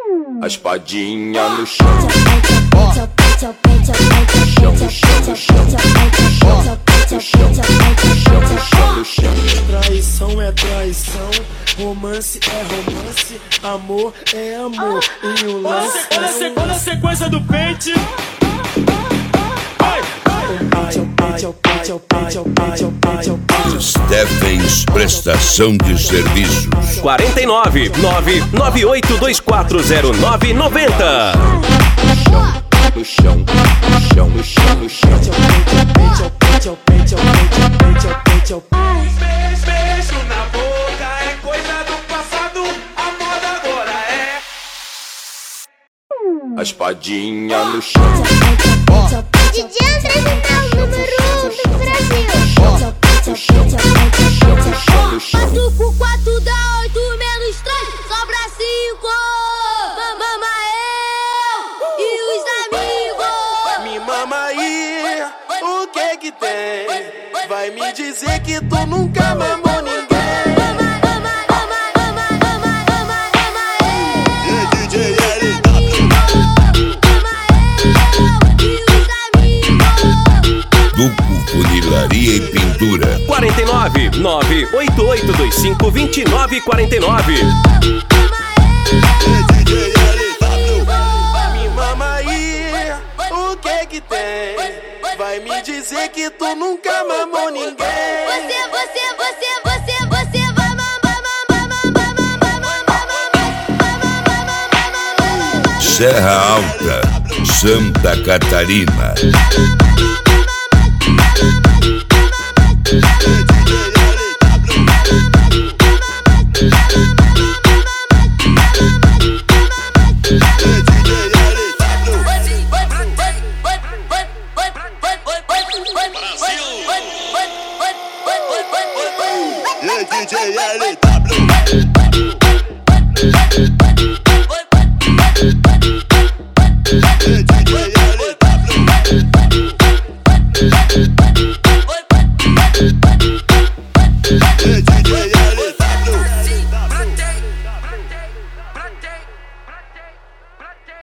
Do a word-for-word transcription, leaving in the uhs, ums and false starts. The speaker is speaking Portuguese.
A espadinha no chão. Chão, no chão, no chão. No chão, no chão, no chão, no chão. Traição é traição, romance é romance, amor é amor. E o lance é olha, se, olha a sequência do pente. Steffens Prestação de Serviços. quarenta e nove, nove nove oito dois quatro zero nove nove zero. No chão, no chão, no chão, no chão. Beijo na boca é coisa do passado, a moda agora é. A espadinha no chão. D J André Vital, número um do Brasil. No chão, no chão, no chão, no chão. quatro por quatro dá oito menos três, sobra cinco. Mama eu e os amigos. Me mama aí, o que que tem? Vai me dizer que tu nunca mamou ninguém. Duco Funilaria e Pintura. quarenta e nove, nove oito oito dois cinco dois nove quatro nove. Me mama aí, o que que tem? Vai me dizer que tu nunca mamou ninguém. Você, você, você, você, você vai mamar, mamar, mamar, mamar, mamar. Serra Alta, Santa Catarina. D J L W. D J L W.